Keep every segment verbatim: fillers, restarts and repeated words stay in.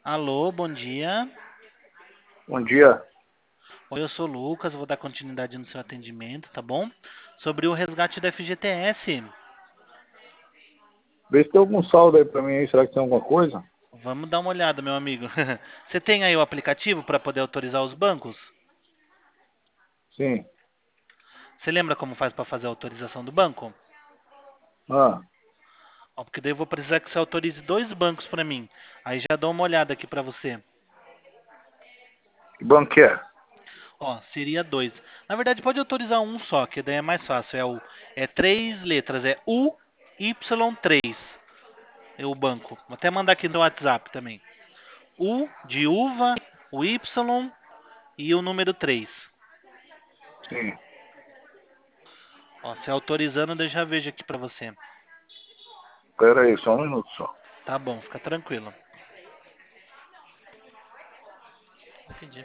Alô, bom dia. Bom dia. Oi, eu sou o Lucas, vou dar continuidade no seu atendimento, tá bom? Sobre o resgate da F G T S. Vê se tem algum saldo aí pra mim aí. Será que tem alguma coisa? Vamos dar uma olhada, meu amigo. Você tem aí o aplicativo para poder autorizar os bancos? Sim. Você lembra como faz para fazer a autorização do banco? Ah, Ó, porque daí eu vou precisar que você autorize dois bancos para mim. Aí já dou uma olhada aqui para você. que banco que é? Ó, seria dois. Na verdade, pode autorizar um só, que daí é mais fácil. É o é três letras, é U Y três. É o banco. Vou até mandar aqui no WhatsApp também. U de uva, o Y e o número três. Sim. Ó, se autorizando, eu já vejo aqui pra você. Pera aí, só um minuto só. Tá bom, fica tranquilo. Vou pedir.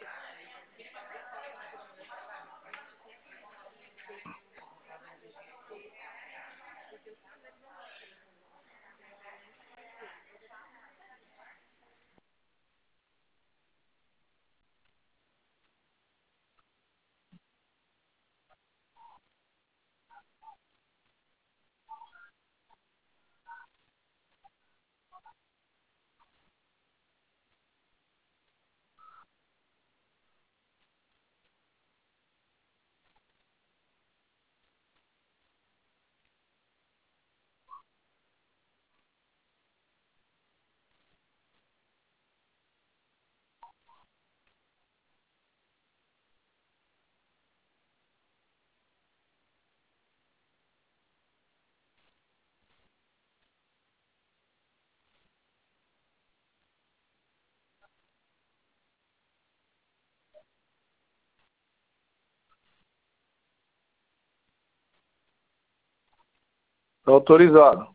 Tá autorizado.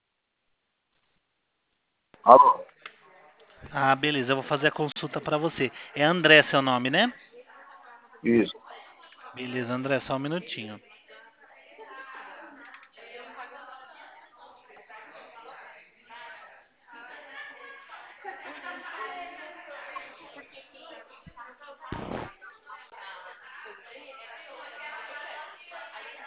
Alô? Ah, beleza, eu vou fazer a consulta pra você. É André seu nome, né? Isso. Beleza, André, só um minutinho.